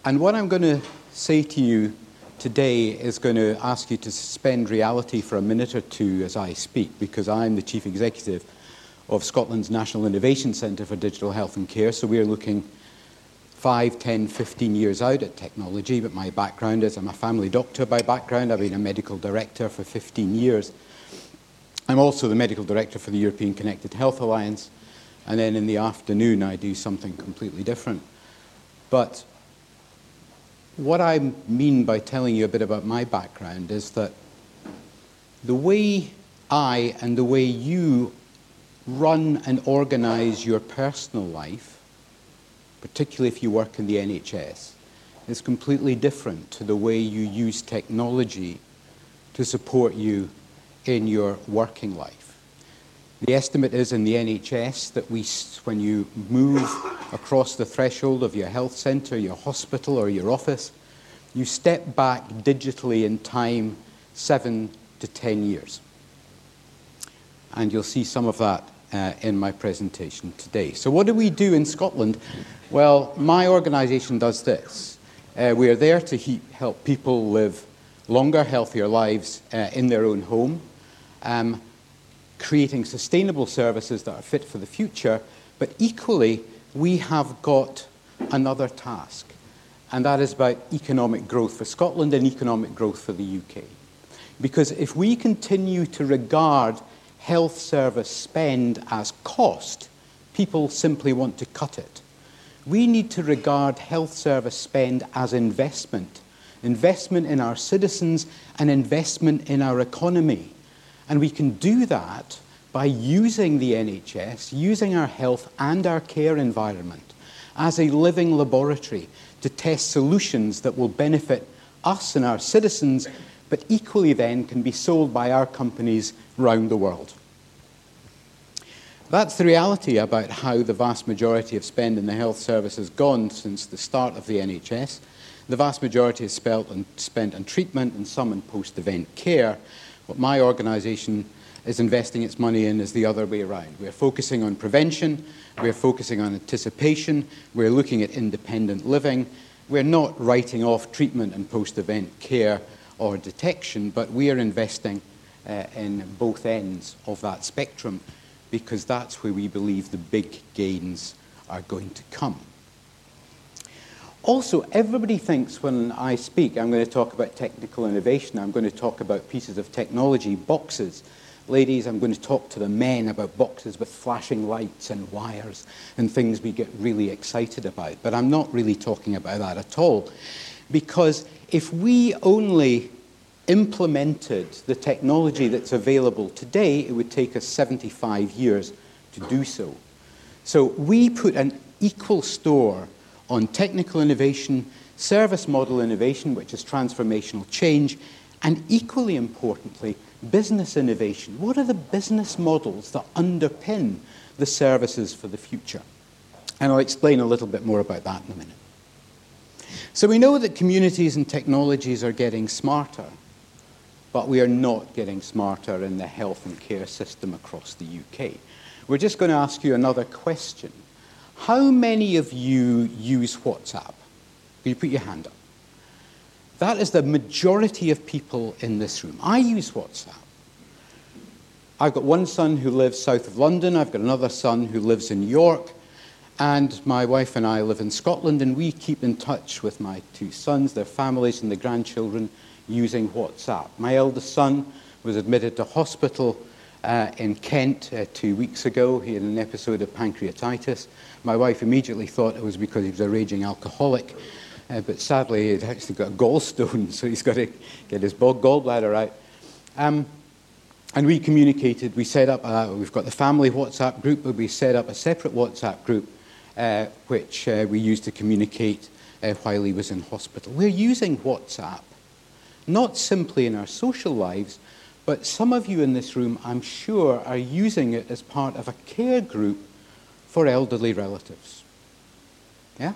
And what I'm going to say to you today is going to ask you to suspend reality for a minute or two as I speak, because I'm the Chief Executive of Scotland's National Innovation Centre for Digital Health and Care. So we're looking 5, 10, 15 years out at technology, but my background is I'm a family doctor by background. I've been a medical director for 15 years. I'm also the medical director for the European Connected Health Alliance, and then in the afternoon I do something completely different. But what I mean by telling you a bit about my background is that the way I and the way you run and organise your personal life, particularly if you work in the NHS, is completely different to the way you use technology to support you in your working life. The estimate is in the NHS that when you move across the threshold of your health centre, your hospital or your office, you step back digitally in time 7 to 10 years. And you'll see some of that in my presentation today. So what do we do in Scotland? Well, my organisation does this. We are there to help people live longer, healthier lives in their own home, creating sustainable services that are fit for the future, but equally, we have got another task, and that is about economic growth for Scotland and economic growth for the UK. Because if we continue to regard health service spend as cost, people simply want to cut it. We need to regard health service spend as investment in our citizens and investment in our economy. And we can do that by using the NHS, using our health and our care environment as a living laboratory to test solutions that will benefit us and our citizens, but equally then can be sold by our companies around the world. That's the reality about how the vast majority of spend in the health service has gone since the start of the NHS. The vast majority is spent on treatment and some in post-event care. What my organisation is investing its money in is the other way around. We're focusing on prevention, we're focusing on anticipation, we're looking at independent living. We're not writing off treatment and post-event care or detection, but we are investing in both ends of that spectrum because that's where we believe the big gains are going to come. Also, everybody thinks when I speak, I'm going to talk about technical innovation, I'm going to talk about pieces of technology, boxes. Ladies, I'm going to talk to the men about boxes with flashing lights and wires and things we get really excited about. But I'm not really talking about that at all. Because if we only implemented the technology that's available today, it would take us 75 years to do so. So we put an equal store on technical innovation, service model innovation, which is transformational change, and equally importantly, business innovation. What are the business models that underpin the services for the future? And I'll explain a little bit more about that in a minute. So we know that communities and technologies are getting smarter, but we are not getting smarter in the health and care system across the UK. We're just going to ask you another question. How many of you use WhatsApp? Will you put your hand up? That is the majority of people in this room. I use WhatsApp. I've got one son who lives south of London. I've got another son who lives in York. And my wife and I live in Scotland, and we keep in touch with my two sons, their families, and the grandchildren using WhatsApp. My eldest son was admitted to hospital in Kent 2 weeks ago. He had an episode of pancreatitis. My wife immediately thought it was because he was a raging alcoholic. But sadly, he'd actually got a gallstone, so he's got to get his gallbladder out. And we communicated, we set up, we've got the family WhatsApp group, but we set up a separate WhatsApp group, which we used to communicate while he was in hospital. We're using WhatsApp, not simply in our social lives, but some of you in this room, I'm sure, are using it as part of a care group for elderly relatives. Yeah?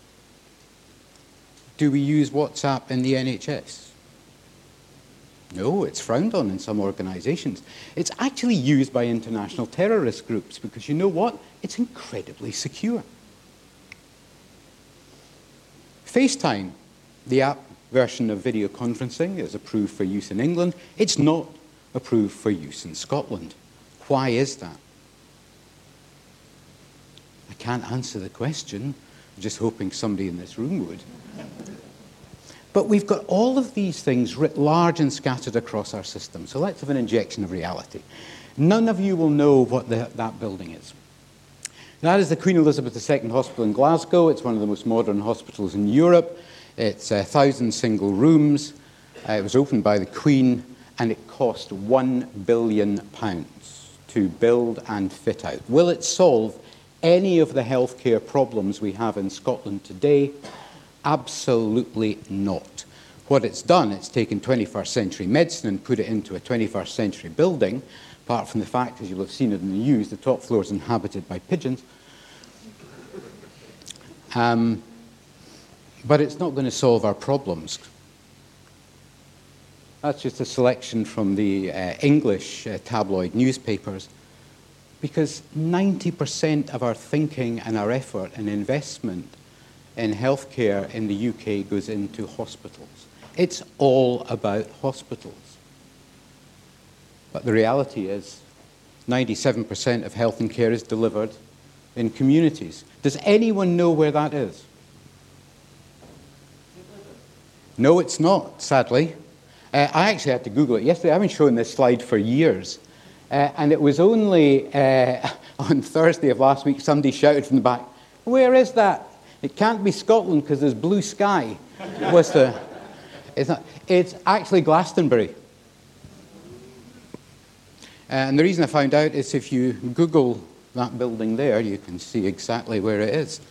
Do we use WhatsApp in the NHS? No, it's frowned on in some organisations. It's actually used by international terrorist groups because you know what? It's incredibly secure. FaceTime, the app version of video conferencing, is approved for use in England. It's not approved for use in Scotland. Why is that? I can't answer the question. I'm just hoping somebody in this room would. But we've got all of these things writ large and scattered across our system. So let's have an injection of reality. None of you will know what that building is. That is the Queen Elizabeth II Hospital in Glasgow. It's one of the most modern hospitals in Europe. It's 1,000 single rooms. It was opened by the Queen, and it cost £1 billion to build and fit out. Will it solve any of the healthcare problems we have in Scotland today? Absolutely not. What it's done, it's taken 21st century medicine and put it into a 21st century building, apart from the fact, as you'll have seen it in the news, the top floor is inhabited by pigeons. But it's not going to solve our problems. That's just a selection from the English tabloid newspapers, because 90% of our thinking and our effort and investment in healthcare in the UK goes into hospitals. It's all about hospitals. But the reality is 97% of health and care is delivered in communities. Does anyone know where that is? No, it's not, sadly. I actually had to Google it yesterday. I've been showing this slide for years. And it was only on Thursday of last week, somebody shouted from the back, "Where is that? It can't be Scotland because there's blue sky." It's actually Glastonbury. And the reason I found out is if you Google that building there, you can see exactly where it is.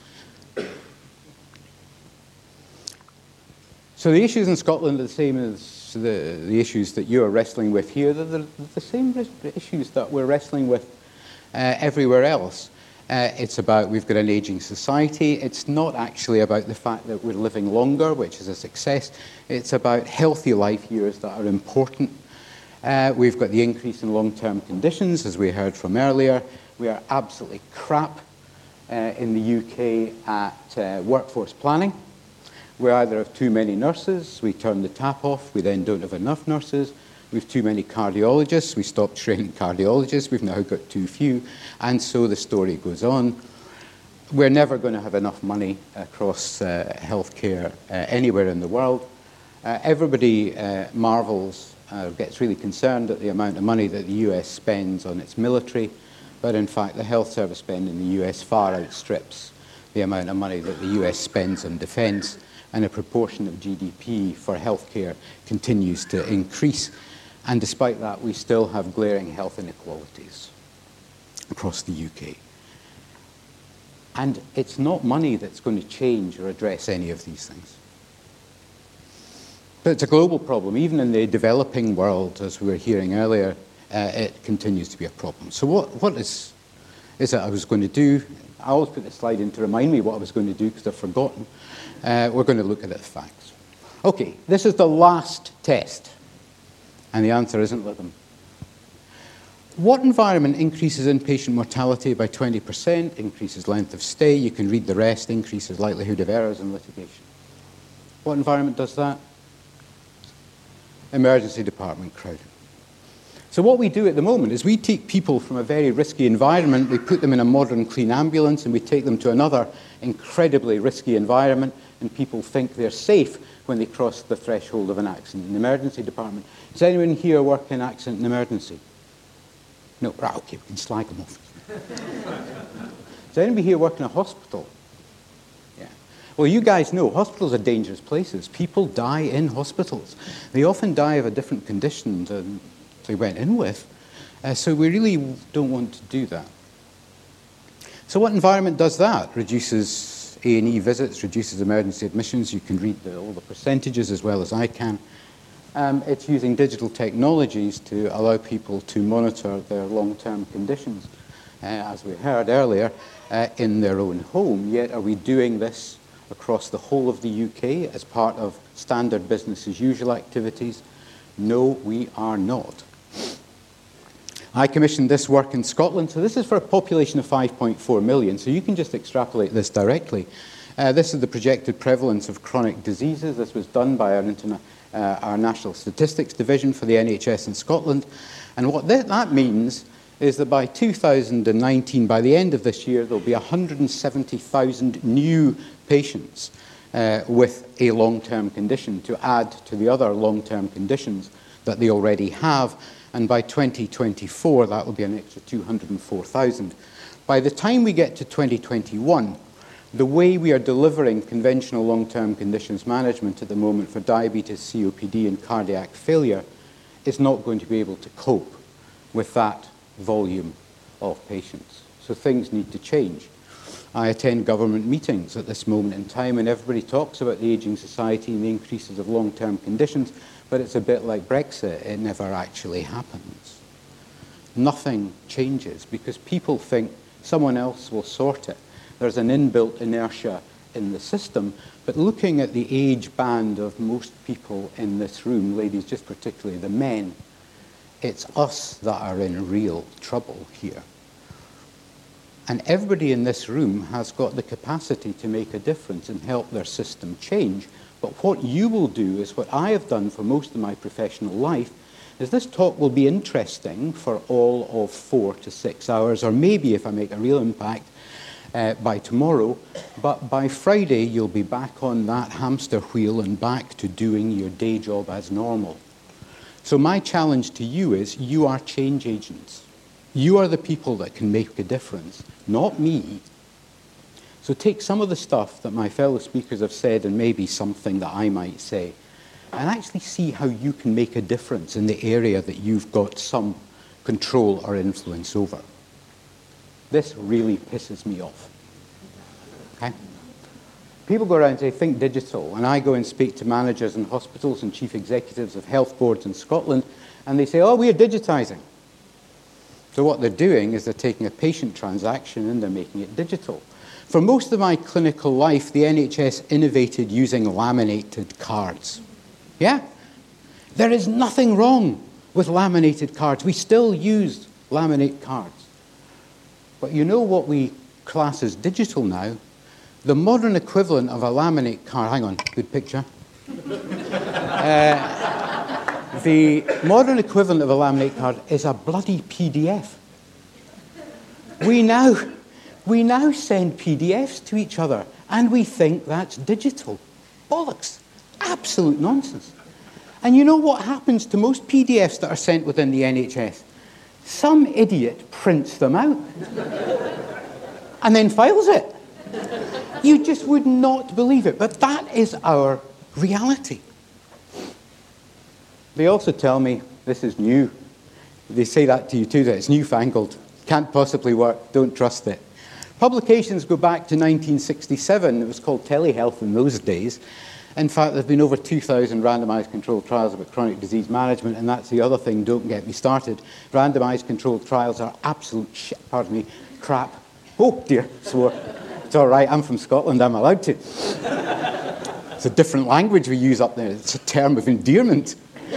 So the issues in Scotland are the same as the issues that you're wrestling with here. They're the same issues that we're wrestling with everywhere else. It's about, we've got an aging society. It's not actually about the fact that we're living longer, which is a success. It's about healthy life years that are important. We've got the increase in long-term conditions, as we heard from earlier. We are absolutely crap in the UK at workforce planning. We either have too many nurses, we turn the tap off, we then don't have enough nurses. We have too many cardiologists, we stopped training cardiologists, we've now got too few, and so the story goes on. We're never going to have enough money across healthcare anywhere in the world. Everybody marvels, gets really concerned at the amount of money that the US spends on its military, but in fact the health service spend in the US far outstrips the amount of money that the US spends on defence, and a proportion of GDP for healthcare continues to increase. And despite that, we still have glaring health inequalities across the UK. And it's not money that's going to change or address any of these things. But it's a global problem. Even in the developing world, as we were hearing earlier, it continues to be a problem. So what is it I was going to do? I always put this slide in to remind me what I was going to do because I've forgotten. We're going to look at the facts. Okay, this is the last test. And the answer isn't lithium. What environment increases inpatient mortality by 20%, increases length of stay? You can read the rest, increases likelihood of errors in litigation. What environment does that? Emergency department crowding. So what we do at the moment is we take people from a very risky environment, we put them in a modern clean ambulance, and we take them to another incredibly risky environment, and people think they're safe when they cross the threshold of an accident in the emergency department. Does anyone here work in accident and emergency? No, right, okay, we can slag them off. Does anybody here work in a hospital? Yeah. Well, you guys know hospitals are dangerous places. People die in hospitals. They often die of a different condition than they went in with. So we really don't want to do that. So what environment does that? Reduces A&E visits, reduces emergency admissions. You can read all the percentages as well as I can. It's using digital technologies to allow people to monitor their long-term conditions, as we heard earlier, in their own home. Yet are we doing this across the whole of the UK as part of standard business as usual activities? No, we are not. I commissioned this work in Scotland. So this is for a population of 5.4 million. So you can just extrapolate this directly. This is the projected prevalence of chronic diseases. This was done by our National Statistics Division for the NHS in Scotland. And what that means is that by 2019, by the end of this year, there'll be 170,000 new patients with a long-term condition to add to the other long-term conditions that they already have. And by 2024, that will be an extra 204,000. By the time we get to 2021, the way we are delivering conventional long-term conditions management at the moment for diabetes, COPD, and cardiac failure is not going to be able to cope with that volume of patients. So things need to change. I attend government meetings at this moment in time, and everybody talks about the ageing society and the increases of long-term conditions, but it's a bit like Brexit. It never actually happens. Nothing changes because people think someone else will sort it. There's an inbuilt inertia in the system, but looking at the age band of most people in this room, ladies, just particularly the men, it's us that are in real trouble here. And everybody in this room has got the capacity to make a difference and help their system change. But what you will do is what I have done for most of my professional life, is this talk will be interesting for all of 4 to 6 hours, or maybe if I make a real impact, by tomorrow, but by Friday you'll be back on that hamster wheel and back to doing your day job as normal. So my challenge to you is you are change agents. You are the people that can make a difference, not me. So take some of the stuff that my fellow speakers have said and maybe something that I might say and actually see how you can make a difference in the area that you've got some control or influence over. This really pisses me off. Okay? People go around and say, think digital, and I go and speak to managers in hospitals and chief executives of health boards in Scotland, and they say, oh, we are digitizing. So what they're doing is they're taking a patient transaction and they're making it digital. For most of my clinical life, the NHS innovated using laminated cards. Yeah? There is nothing wrong with laminated cards. We still use laminate cards. But you know what we class as digital now? The modern equivalent of a laminate card, hang on, good picture. The modern equivalent of a laminate card is a bloody PDF. We now send PDFs to each other, and we think that's digital. Bollocks. Absolute nonsense. And you know what happens to most PDFs that are sent within the NHS? Some idiot prints them out and then files it. You just would not believe it, but that is our reality. They also tell me this is new. They say that to you too, that it's newfangled. Can't possibly work, don't trust it. Publications go back to 1967. It was called telehealth in those days. In fact, there have been over 2,000 randomized controlled trials about chronic disease management, and that's the other thing, don't get me started. Randomized controlled trials are absolute shit, pardon me, crap. Oh dear, swore. It's all right, I'm from Scotland, I'm allowed to. It's a different language we use up there. It's a term of endearment.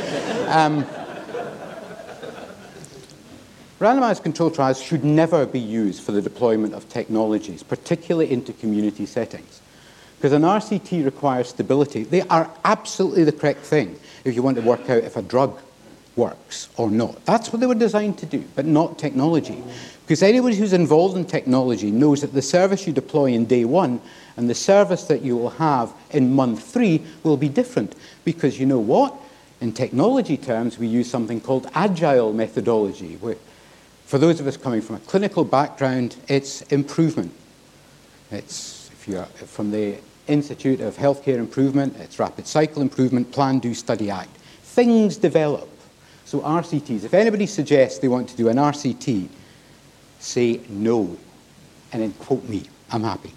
Randomized controlled trials should never be used for the deployment of technologies, particularly into community settings. Because an RCT requires stability. They are absolutely the correct thing if you want to work out if a drug works or not. That's what they were designed to do, but not technology. Because anybody who's involved in technology knows that the service you deploy in day 1 and the service that you will have in month 3 will be different. Because you know what? In technology terms, we use something called agile methodology. For those of us coming from a clinical background, it's improvement. It's, if you're from the Institute of Healthcare Improvement, it's rapid cycle improvement, plan, do, study, act. Things develop. So RCTs, if anybody suggests they want to do an RCT, say no, and then quote me, I'm happy.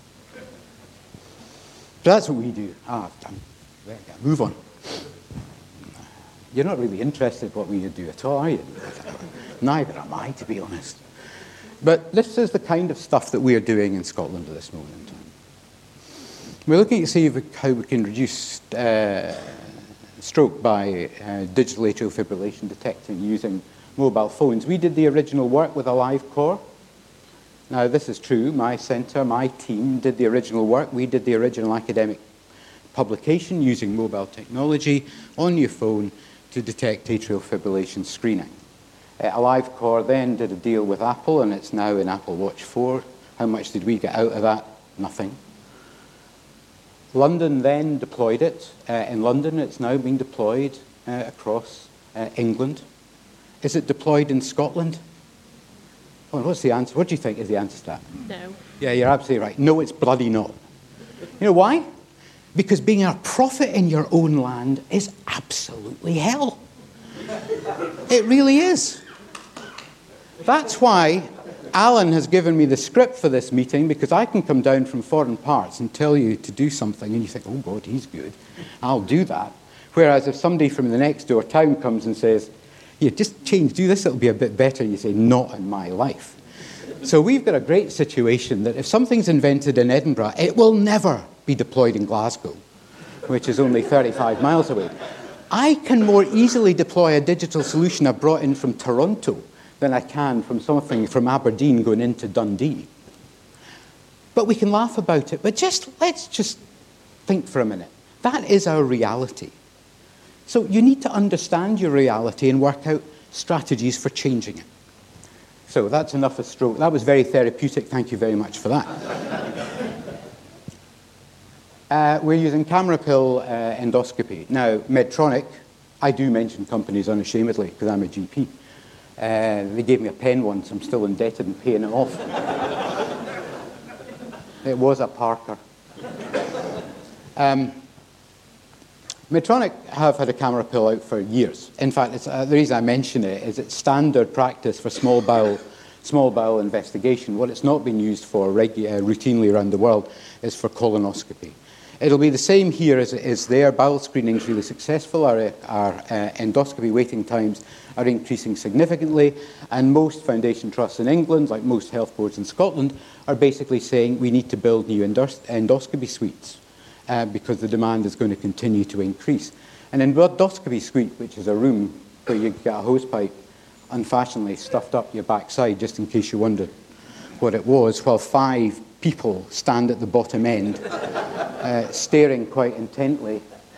So that's what we do. Move on. You're not really interested in what we do at all, are you? Neither am I, to be honest. But this is the kind of stuff that we are doing in Scotland at this moment in time. We're looking to see how we can reduce stroke by digital atrial fibrillation detecting using mobile phones. We did the original work with AliveCor. Now, this is true. My centre, my team did the original work. We did the original academic publication using mobile technology on your phone to detect atrial fibrillation screening. AliveCor then did a deal with Apple, and it's now in Apple Watch 4. How much did we get out of that? Nothing. London then deployed it. In London, it's now being deployed across England. Is it deployed in Scotland? Oh, what's the answer? What do you think is the answer to that? No. Yeah, you're absolutely right. No, it's bloody not. You know why? Because being a prophet in your own land is absolutely hell. It really is. That's why Alan has given me the script for this meeting, because I can come down from foreign parts and tell you to do something, and you think, oh, God, he's good. I'll do that. Whereas if somebody from the next door town comes and says, yeah, just do this, it'll be a bit better, and you say, not in my life. So we've got a great situation that if something's invented in Edinburgh, it will never be deployed in Glasgow, which is only 35 miles away. I can more easily deploy a digital solution I brought in from Toronto than I can from something from Aberdeen going into Dundee. But we can laugh about it. But let's just think for a minute. That is our reality. So you need to understand your reality and work out strategies for changing it. So that's enough of stroke. That was very therapeutic. Thank you very much for that. We're using camera pill endoscopy. Now, Medtronic, I do mention companies unashamedly because I'm a GP. They gave me a pen once. I'm still indebted and paying it off. It was a Parker. Medtronic have had a camera pill out for years. In fact, the reason I mention it is it's standard practice for small bowel investigation. What it's not been used for routinely around the world is for colonoscopy. It'll be the same here as it is there. Bowel screening is really successful. Our endoscopy waiting times are increasing significantly, and most foundation trusts in England, like most health boards in Scotland, are basically saying we need to build new endoscopy suites because the demand is going to continue to increase. An endoscopy suite, which is a room where you get a hose pipe unfashionably stuffed up your backside, just in case you wondered what it was, while 5 people stand at the bottom end, staring quite intently,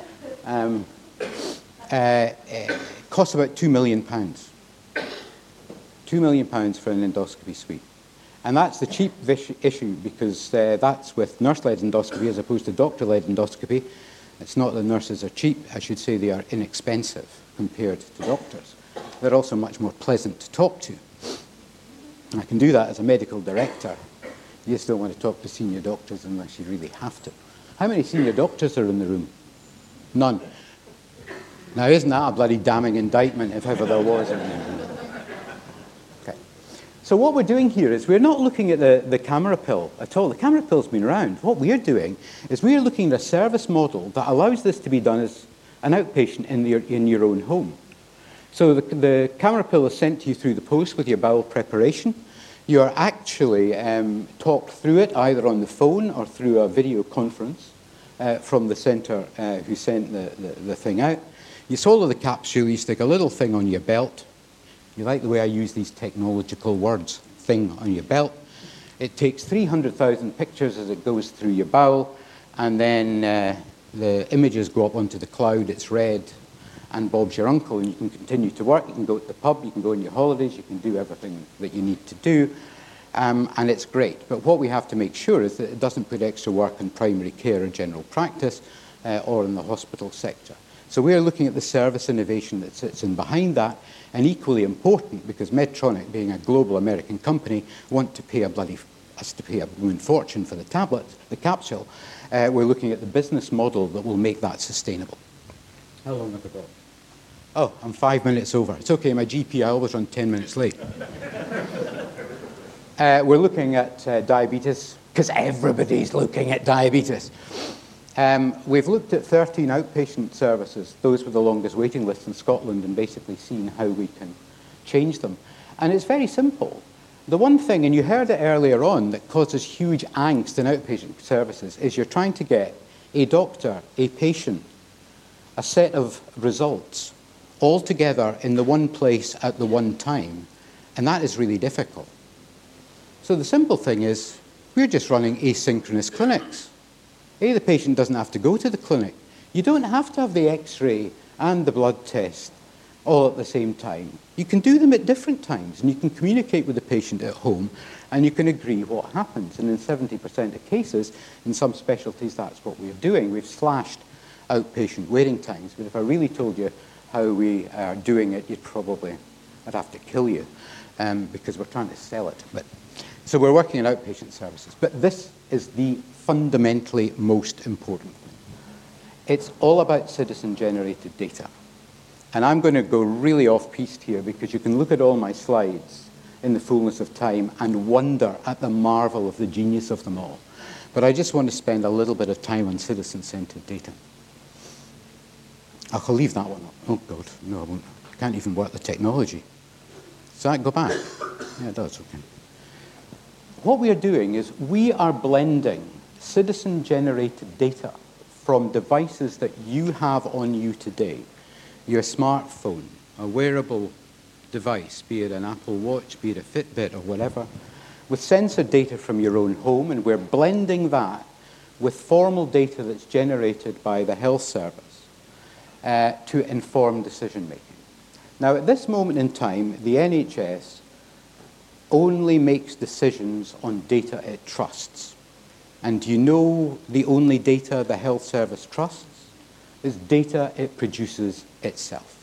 costs about £2 million. £2 million for an endoscopy suite. And that's the cheap issue, because that's with nurse-led endoscopy as opposed to doctor-led endoscopy. It's not that nurses are cheap. I should say they are inexpensive compared to doctors. They're also much more pleasant to talk to. And I can do that as a medical director. You just don't want to talk to senior doctors unless you really have to. How many senior doctors are in the room? None. Now, isn't that a bloody damning indictment, if ever there was? Okay. So what we're doing here is we're not looking at the camera pill at all. The camera pill's been around. What we're doing is we're looking at a service model that allows this to be done as an outpatient in your own home. So the camera pill is sent to you through the post with your bowel preparation. You're actually talked through it either on the phone or through a video conference from the centre who sent the thing out. You swallow the capsule, you stick a little thing on your belt. You like the way I use these technological words, thing on your belt. It takes 300,000 pictures as it goes through your bowel, and then the images go up onto the cloud, it's read, and Bob's your uncle, and you can continue to work. You can go to the pub, you can go on your holidays, you can do everything that you need to do, and it's great. But what we have to make sure is that it doesn't put extra work in primary care or general practice or in the hospital sector. So we're looking at the service innovation that sits in behind that, and equally important, because Medtronic, being a global American company, want to pay us to pay a blooming fortune for the tablet, the capsule. We're looking at the business model that will make that sustainable. How long have I got? Oh, I'm 5 minutes over. It's okay, my GP, I always run 10 minutes late. We're looking at diabetes, because everybody's looking at diabetes. We've looked at 13 outpatient services, those with the longest waiting lists in Scotland, and basically seen how we can change them. And it's very simple. The one thing, and you heard it earlier on, that causes huge angst in outpatient services is you're trying to get a doctor, a patient, a set of results all together in the one place at the one time, and that is really difficult. So the simple thing is, we're just running asynchronous clinics. The patient doesn't have to go to the clinic. You don't have to have the X-ray and the blood test all at the same time. You can do them at different times, and you can communicate with the patient at home, and you can agree what happens. And in 70% of cases, in some specialties, that's what we're doing. We've slashed outpatient waiting times. But if I really told you how we are doing it, I'd have to kill you, because we're trying to sell it. So we're working on outpatient services. But this is the fundamentally most important thing. It's all about citizen-generated data. And I'm going to go really off-piste here, because you can look at all my slides in the fullness of time and wonder at the marvel of the genius of them all. But I just want to spend a little bit of time on citizen-centered data. I'll leave that one up. Oh, God, no, I won't. I can't even work the technology. Does that go back? Yeah, it does, okay. What we are doing is we are blending citizen-generated data from devices that you have on you today, your smartphone, a wearable device, be it an Apple Watch, be it a Fitbit or whatever, with sensor data from your own home, and we're blending that with formal data that's generated by the health service to inform decision-making. Now, at this moment in time, the NHS only makes decisions on data it trusts. And do you know the only data the health service trusts is data it produces itself.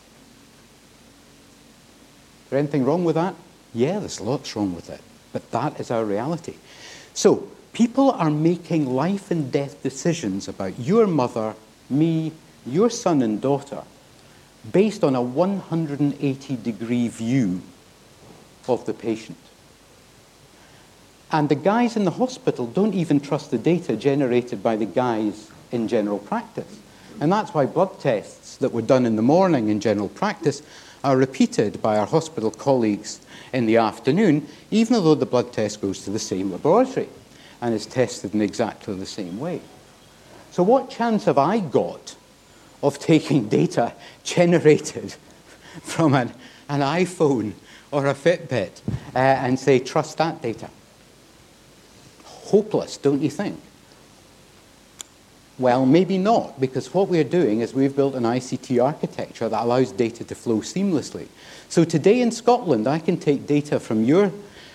Is there anything wrong with that? Yeah, there's lots wrong with it. But that is our reality. So people are making life and death decisions about your mother, me, your son and daughter, based on a 180-degree view of the patient. And the guys in the hospital don't even trust the data generated by the guys in general practice. And that's why blood tests that were done in the morning in general practice are repeated by our hospital colleagues in the afternoon, even though the blood test goes to the same laboratory and is tested in exactly the same way. So what chance have I got of taking data generated from an iPhone or a Fitbit and say, trust that data? Hopeless, don't you think? Well, maybe not, because what we're doing is we've built an ICT architecture that allows data to flow seamlessly. So today in Scotland, I can take data from your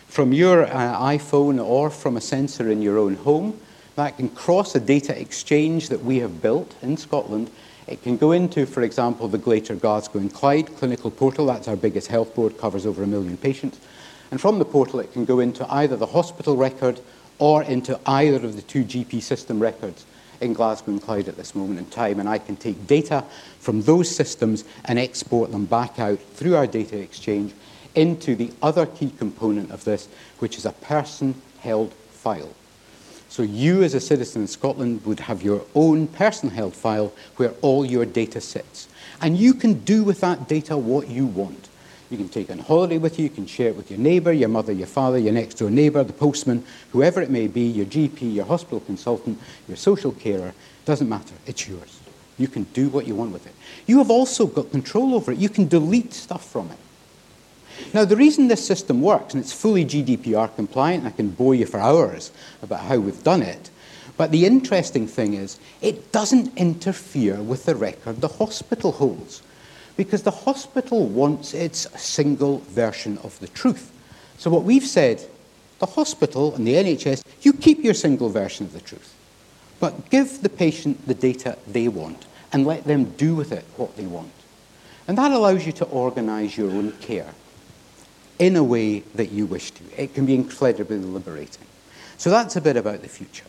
iPhone or from a sensor in your own home. That can cross a data exchange that we have built in Scotland. It can go into, for example, the Greater Glasgow and Clyde clinical portal. That's our biggest health board, covers over 1 million patients. And from the portal, it can go into either the hospital record or into either of the 2 GP system records in Glasgow and Clyde at this moment in time. And I can take data from those systems and export them back out through our data exchange into the other key component of this, which is a person-held file. So you as a citizen in Scotland would have your own person-held file where all your data sits. And you can do with that data what you want. You can take it on holiday with you, you can share it with your neighbour, your mother, your father, your next-door neighbour, the postman, whoever it may be, your GP, your hospital consultant, your social carer. Doesn't matter, it's yours. You can do what you want with it. You have also got control over it. You can delete stuff from it. Now, the reason this system works, and it's fully GDPR compliant, I can bore you for hours about how we've done it, but the interesting thing is it doesn't interfere with the record the hospital holds, because the hospital wants its single version of the truth. So what we've said, the hospital and the NHS, you keep your single version of the truth, but give the patient the data they want and let them do with it what they want. And that allows you to organise your own care in a way that you wish to. It can be incredibly liberating. So that's a bit about the future.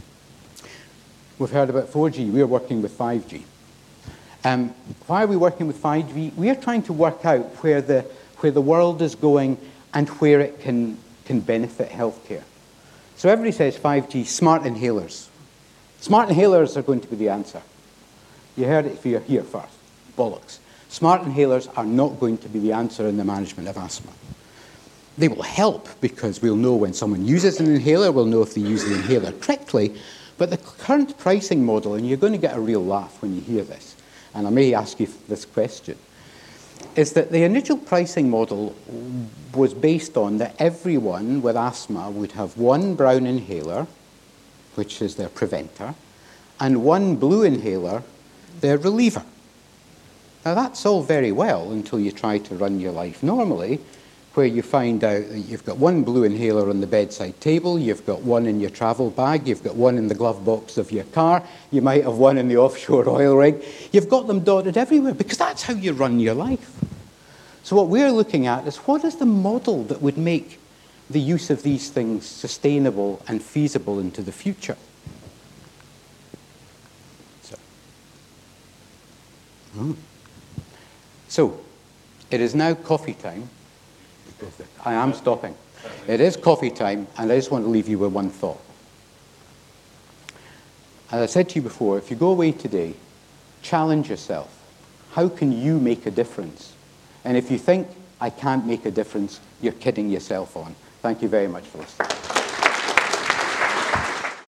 We've heard about 4G. We're working with 5G. Why are we working with 5G? We are trying to work out where the world is going and where it can benefit healthcare. So everybody says 5G, smart inhalers. Smart inhalers are going to be the answer. You heard it here first. Bollocks. Smart inhalers are not going to be the answer in the management of asthma. They will help because we'll know when someone uses an inhaler, we'll know if they use the inhaler correctly, but the current pricing model, and you're going to get a real laugh when you hear this, and I may ask you this question, is that the initial pricing model was based on that everyone with asthma would have one brown inhaler, which is their preventer, and one blue inhaler, their reliever. Now that's all very well until you try to run your life normally, where you find out that you've got one blue inhaler on the bedside table, you've got one in your travel bag, you've got one in the glove box of your car, you might have one in the offshore oil rig. You've got them dotted everywhere because that's how you run your life. So what we're looking at is what is the model that would make the use of these things sustainable and feasible into the future? So, it is now coffee time. I am stopping. It is coffee time, and I just want to leave you with one thought. As I said to you before, if you go away today, challenge yourself. How can you make a difference? And if you think, I can't make a difference, you're kidding yourself on. Thank you very much for listening.